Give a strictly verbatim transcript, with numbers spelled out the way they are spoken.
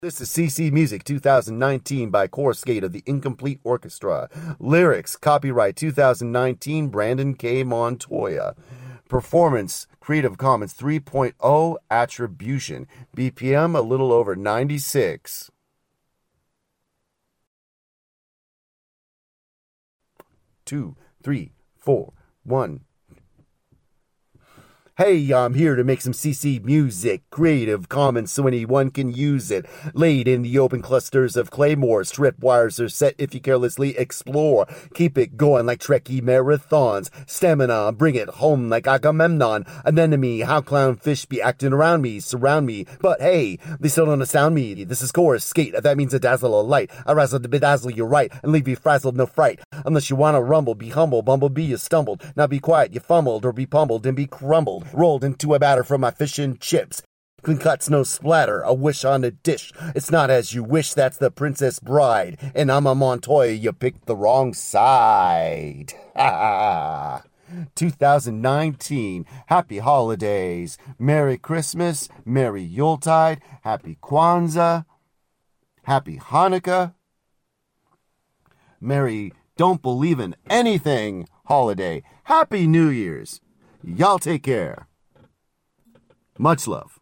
This is C C Music twenty nineteen by Core Skate of the Incomplete Orchestra. Lyrics, copyright twenty nineteen, Brandon K. Montoya. Performance, Creative Commons three point oh, Attribution. B P M, a little over ninety-six. Two, three, four, one. Hey, I'm here to make some C C music, Creative Commons, so anyone can use it. Laid in the open clusters of claymores, tripwires are set if you carelessly explore. Keep it going like Trekkie marathons. Stamina, bring it home like Agamemnon. An enemy, how clownfish be acting around me, surround me. But hey, they still don't astound me. This is Core Skate, that means a dazzle of light. I razzle to bedazzle you right, and leave you frazzled, no fright. Unless you wanna rumble, be humble, bumblebee, you stumbled. Now be quiet, you fumbled, or be pummeled and be crumbled. Rolled into a batter from my fish and chips. Clean cuts, no splatter, a wish on a dish. It's not as you wish, that's the Princess Bride. And I'm a Montoya, you picked the wrong side. twenty nineteen, happy holidays. Merry Christmas, Merry Yuletide, Happy Kwanzaa, Happy Hanukkah, Merry Don't Believe in Anything holiday. Happy New Year's. Y'all take care. Much love.